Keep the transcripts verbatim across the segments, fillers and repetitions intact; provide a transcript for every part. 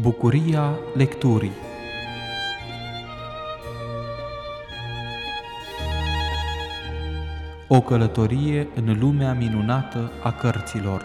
Bucuria lecturii. O călătorie în lumea minunată a cărților.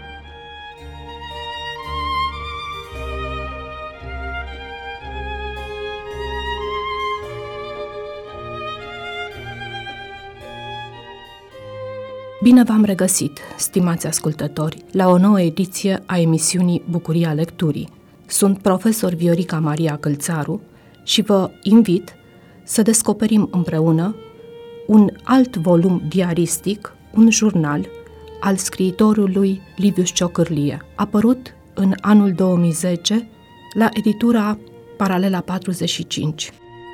Bine v-am regăsit, stimați ascultători, la o nouă ediție a emisiunii Bucuria lecturii. Sunt profesor Viorica Maria Călțaru și vă invit să descoperim împreună un alt volum diaristic, un jurnal al scriitorului Livius Ciocârlie, apărut în anul două mii zece la editura Paralela patruzeci și cinci.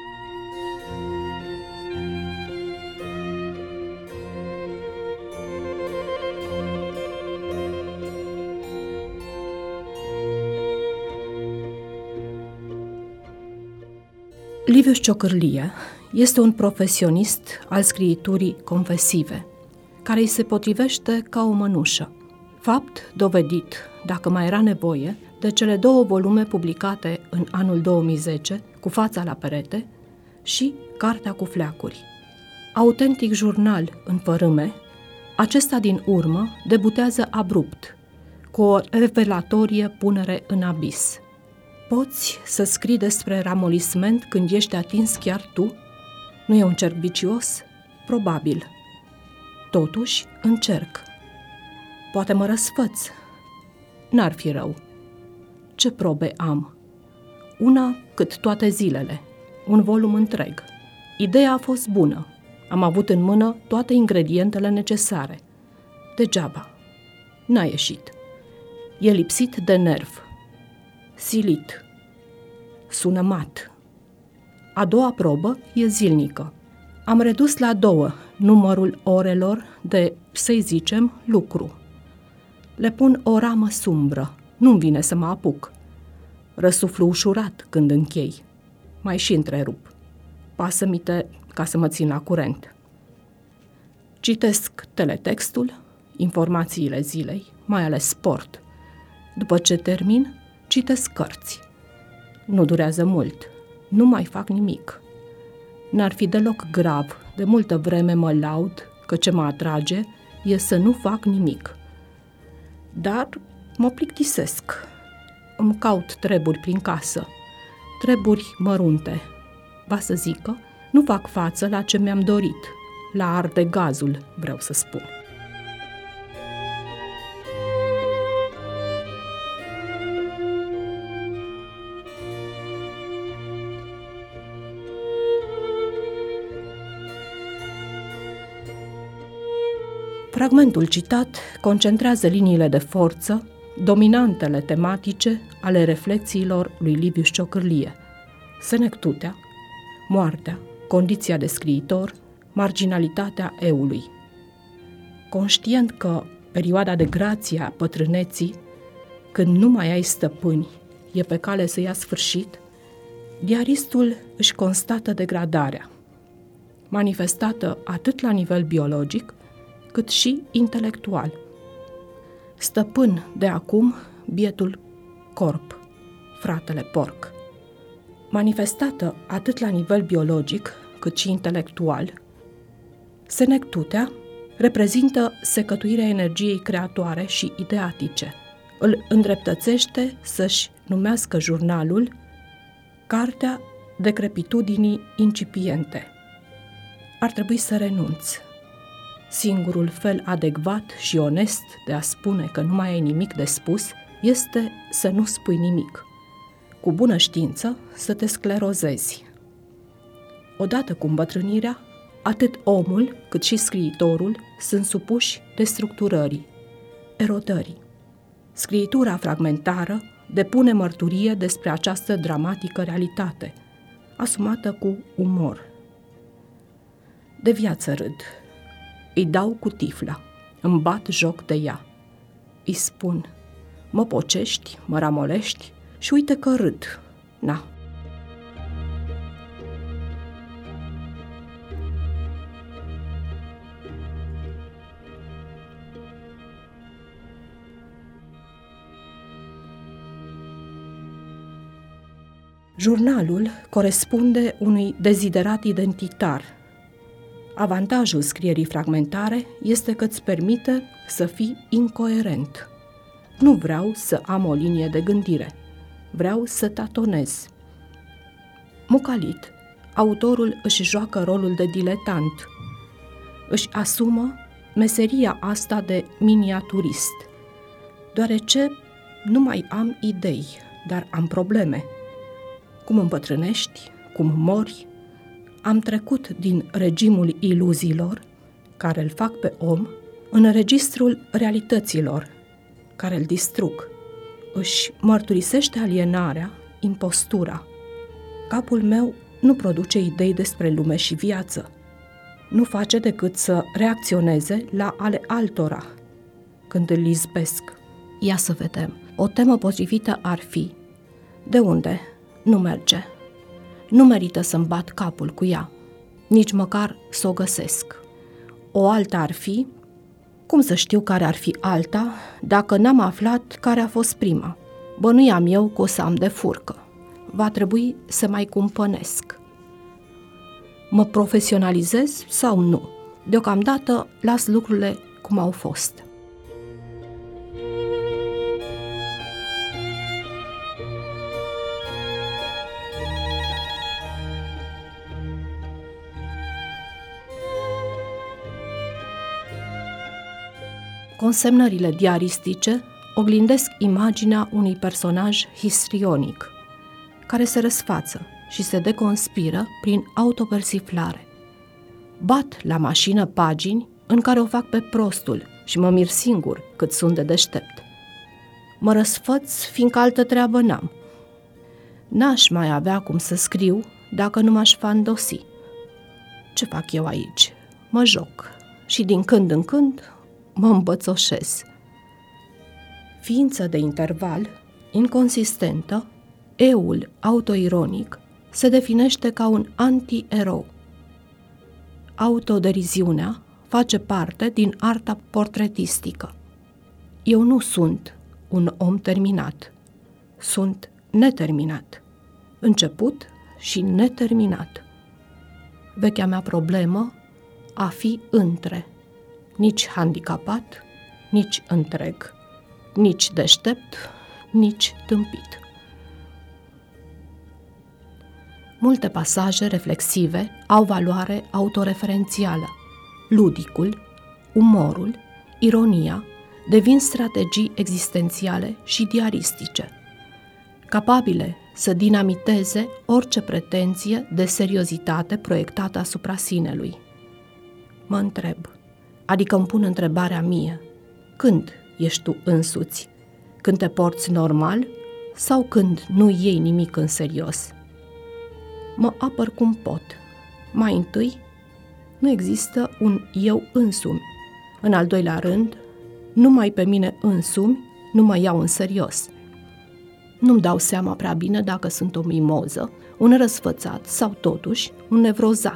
Livius Ciocârlie este un profesionist al scriiturii confesive, care îi se potrivește ca o mănușă. Fapt dovedit, dacă mai era nevoie, de cele două volume publicate în anul două mii zece, Cu fața la perete și Cartea cu fleacuri. Autentic jurnal în fărâme, acesta din urmă debutează abrupt, cu o revelatorie punere în abis. Poți să scrii despre ramolisment când ești atins chiar tu? Nu e un cerc vicios? Probabil. Totuși, încerc. Poate mă răsfăț. N-ar fi rău. Ce probe am? Una cât toate zilele. Un volum întreg. Ideea a fost bună. Am avut în mână toate ingredientele necesare. Degeaba. N-a ieșit. E lipsit de nerv. Silit. Sună mat. A doua probă e zilnică. Am redus la două numărul orelor de, să-i zicem, lucru. Le pun o ramă sumbră. Nu-mi vine să mă apuc. Răsuflu ușurat când închei. Mai și întrerup. Pasă-mi-te ca să mă țin la curent. Citesc teletextul, informațiile zilei, mai ales sport. După ce termin, citesc cărți. Nu durează mult. Nu mai fac nimic. N-ar fi deloc grav. De multă vreme mă laud că ce mă atrage e să nu fac nimic. Dar mă plictisesc. Îmi caut treburi prin casă. Treburi mărunte. Va să zică, nu fac față la ce mi-am dorit. La arde gazul, vreau să spun. Fragmentul citat concentrează liniile de forță, dominantele tematice ale reflexiilor lui Livius Ciocârlie: senectutea, moartea, condiția de scriitor, marginalitatea eului. Conștient că perioada de grație a bătrâneții, când nu mai ai stăpâni, e pe cale să ia sfârșit, diaristul își constată degradarea, manifestată atât la nivel biologic, cât și intelectual. Stăpân de acum bietul corp, fratele porc. Manifestată atât la nivel biologic, cât și intelectual, senectutea reprezintă secătuirea energiei creatoare și ideatice. Îl îndreptățește să-și numească jurnalul Cartea decrepitudinii incipiente. Ar trebui să renunț. Singurul fel adecvat și onest de a spune că nu mai ai nimic de spus este să nu spui nimic. Cu bună știință să te sclerozezi. Odată cu îmbătrânirea, atât omul cât și scriitorul sunt supuși destructurării, erodării. Scriitura fragmentară depune mărturie despre această dramatică realitate, asumată cu umor. De viață râd. Îi dau cu tifla, îmi bat joc de ea. Îi spun, mă pocești, mă ramolești și uite că râd. Na. Jurnalul corespunde unui deziderat identitar. Avantajul scrierii fragmentare este că îți permite să fii incoerent. Nu vreau să am o linie de gândire. Vreau să tatonez. Mucalit, autorul își joacă rolul de diletant. Își asumă meseria asta de miniaturist, deoarece nu mai am idei, dar am probleme. Cum îmbătrânești, cum mori, am trecut din regimul iluziilor, care îl fac pe om, în registrul realităților, care îl distrug. Își mărturisește alienarea, impostura. Capul meu nu produce idei despre lume și viață. Nu face decât să reacționeze la ale altora. Când îl izbesc, ia să vedem, o temă potrivită ar fi: de unde? Nu merge. Nu merită să-mi bat capul cu ea, nici măcar să o găsesc. O alta ar fi: cum să știu care ar fi alta dacă n-am aflat care a fost prima? Bănuiam eu că o să am de furcă. Va trebui să mai cumpănesc. Mă profesionalizez sau nu? Deocamdată las lucrurile cum au fost. Consemnările diaristice oglindesc imaginea unui personaj histrionic, care se răsfață și se deconspiră prin autopersiflare. Bat la mașină pagini în care o fac pe prostul și mă mir singur cât sunt de deștept. Mă răsfăț fiindcă altă treabă n-am. N-aș mai avea cum să scriu dacă nu m-aș fandosi. Ce fac eu aici? Mă joc și din când în când mă îmbățoșez. Ființă de interval, inconsistentă, eul autoironic se definește ca un anti-erou. Autoderiziunea face parte din arta portretistică. Eu nu sunt un om terminat. Sunt neterminat. Început și neterminat. Vechea mea problemă, a fi între. Nici handicapat, nici întreg, nici deștept, nici tâmpit. Multe pasaje reflexive au valoare autoreferențială. Ludicul, umorul, ironia devin strategii existențiale și diaristice, capabile să dinamiteze orice pretenție de seriozitate proiectată asupra sinelui. Mă întreb, adică îmi pun întrebarea mie: când ești tu însuți? Când te porți normal sau când nu iei nimic în serios? Mă apăr cum pot. Mai întâi, nu există un eu însumi. În al doilea rând, numai pe mine însumi nu mă iau în serios. Nu-mi dau seama prea bine dacă sunt o mimoză, un răsfățat sau totuși un nevrozat.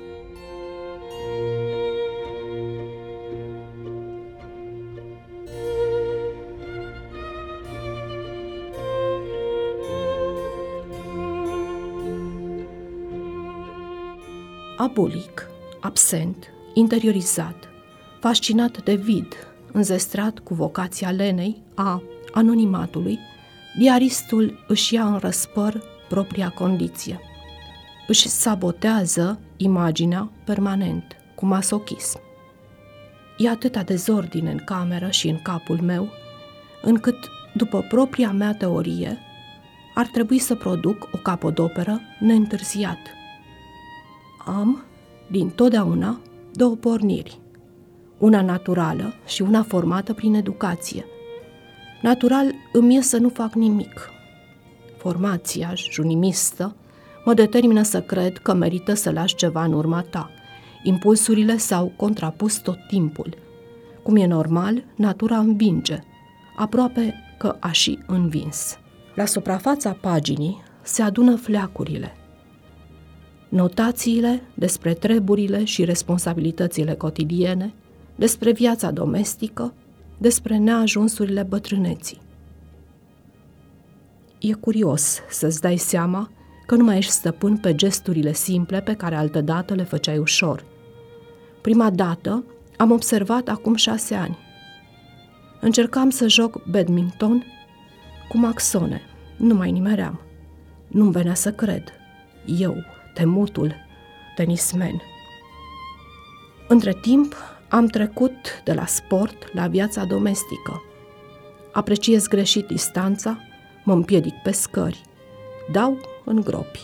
Abulic, absent, interiorizat, fascinat de vid, înzestrat cu vocația lenei, a anonimatului, diaristul își ia în răspăr propria condiție. Își sabotează imaginea permanent, cu masochism. E atâta dezordine în cameră și în capul meu, încât, după propria mea teorie, ar trebui să produc o capodoperă neîntârziat. Am, din totdeauna, două porniri, una naturală și una formată prin educație. Natural îmi e să nu fac nimic. Formația junimistă mă determină să cred că merită să lași ceva în urma ta. Impulsurile s-au contrapus tot timpul. Cum e normal, natura învinge, aproape că a și învins. La suprafața paginii se adună fleacurile. Notațiile despre treburile și responsabilitățile cotidiene, despre viața domestică, despre neajunsurile bătrâneții. E curios să-ți dai seama că nu mai ești stăpân pe gesturile simple pe care altădată le făceai ușor. Prima dată am observat acum șase ani. Încercam să joc badminton cu maxone. Nu mai nimeream. Nu-mi venea să cred. Eu, temutul tenismen. Între timp, am trecut de la sport la viața domestică. Apreciez greșit distanța, mă împiedic pe scări, dau în gropi.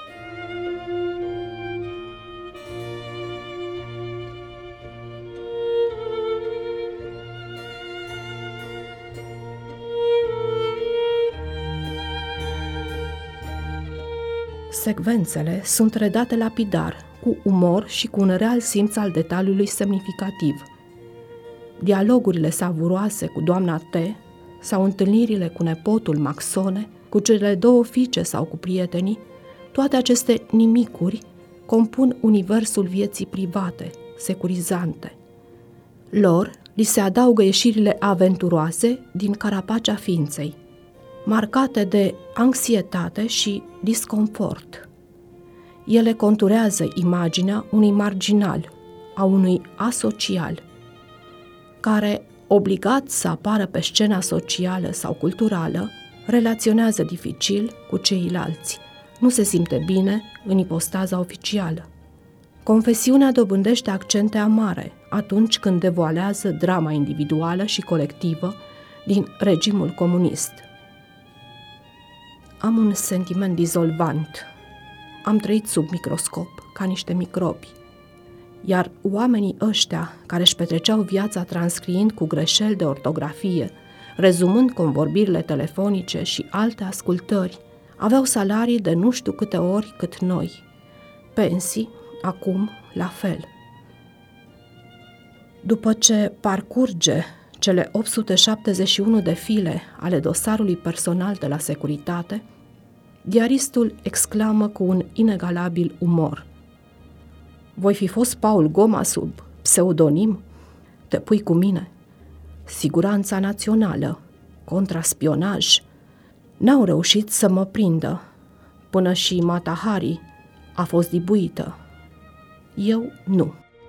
Secvențele sunt redate lapidar, cu umor și cu un real simț al detaliului semnificativ. Dialogurile savuroase cu doamna T sau întâlnirile cu nepotul Maxone, cu cele două fiice sau cu prietenii, toate aceste nimicuri compun universul vieții private, securizante. Lor li se adaugă ieșirile aventuroase din carapacea ființei, marcate de anxietate și disconfort. Ele conturează imaginea unui marginal, a unui asocial, care, obligat să apară pe scena socială sau culturală, relaționează dificil cu ceilalți, nu se simte bine în ipostaza oficială. Confesiunea dobândește accente amare atunci când devoalează drama individuală și colectivă din regimul comunist. Am un sentiment dizolvant. Am trăit sub microscop, ca niște microbi. Iar oamenii ăștia, care își petreceau viața transcriind cu greșeli de ortografie, rezumând convorbirile telefonice și alte ascultări, aveau salarii de nu știu câte ori cât noi. Pensii, acum, la fel. După ce parcurge cele opt sute șaptezeci și unu de file ale dosarului personal de la securitate, diaristul exclamă cu un inegalabil umor: voi fi fost Paul Goma sub pseudonim? Te pui cu mine? Siguranța națională, contraspionaj, n-au reușit să mă prindă, până și Mata Hari a fost dibuită. Eu nu.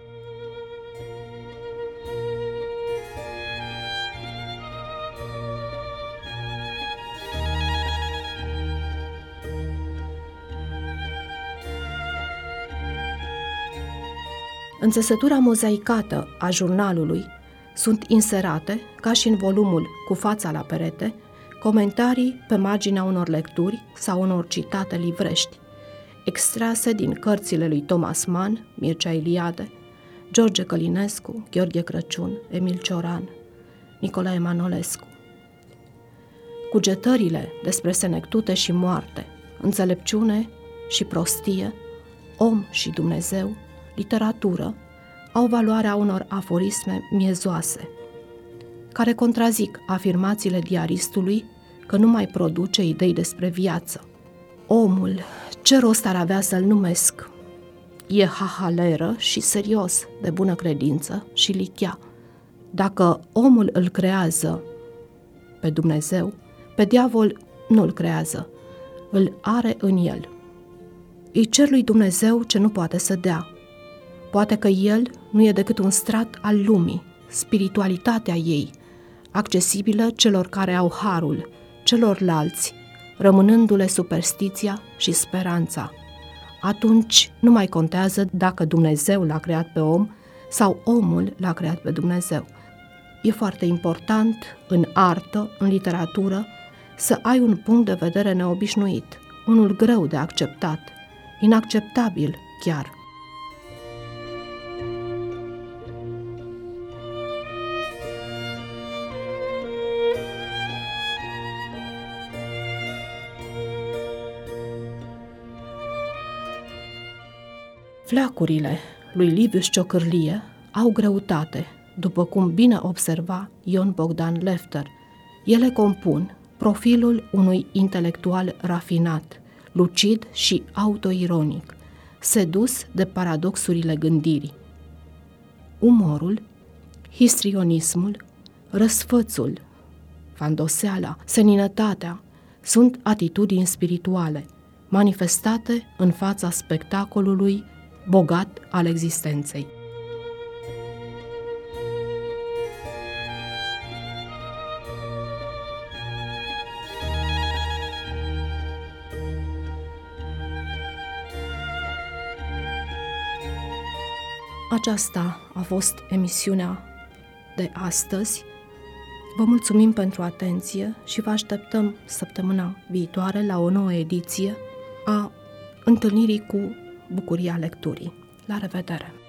În țesătura mozaicată a jurnalului sunt inserate, ca și în volumul Cu fața la perete, comentarii pe marginea unor lecturi sau unor citate livrești, extrase din cărțile lui Thomas Mann, Mircea Eliade, George Călinescu, Gheorghe Crăciun, Emil Cioran, Nicolae Manolescu. Cugetările despre senectute și moarte, înțelepciune și prostie, om și Dumnezeu, literatură, au valoarea unor aforisme miezoase, care contrazic afirmațiile diaristului că nu mai produce idei despre viață. Omul, ce rost ar avea să-l numesc? E hahaleră și serios, de bună credință și lichea. Dacă omul îl creează pe Dumnezeu, pe diavol nu îl creează, îl are în el. Îi cer lui Dumnezeu ce nu poate să dea. Poate că el nu e decât un strat al lumii, spiritualitatea ei, accesibilă celor care au harul, celorlalți, rămânându-le superstiția și speranța. Atunci nu mai contează dacă Dumnezeu l-a creat pe om sau omul l-a creat pe Dumnezeu. E foarte important în artă, în literatură, să ai un punct de vedere neobișnuit, unul greu de acceptat, inacceptabil chiar. Fleacurile lui Liviu Ciocârlie au greutate, după cum bine observa Ion Bogdan Lefter. Ele compun profilul unui intelectual rafinat, lucid și autoironic, sedus de paradoxurile gândirii. Umorul, histrionismul, răsfățul, fandoseala, seninătatea sunt atitudini spirituale, manifestate în fața spectacolului bogat al existenței. Aceasta a fost emisiunea de astăzi. Vă mulțumim pentru atenție și vă așteptăm săptămâna viitoare la o nouă ediție a Întâlnirii cu Bucuria Lecturii. La revedere!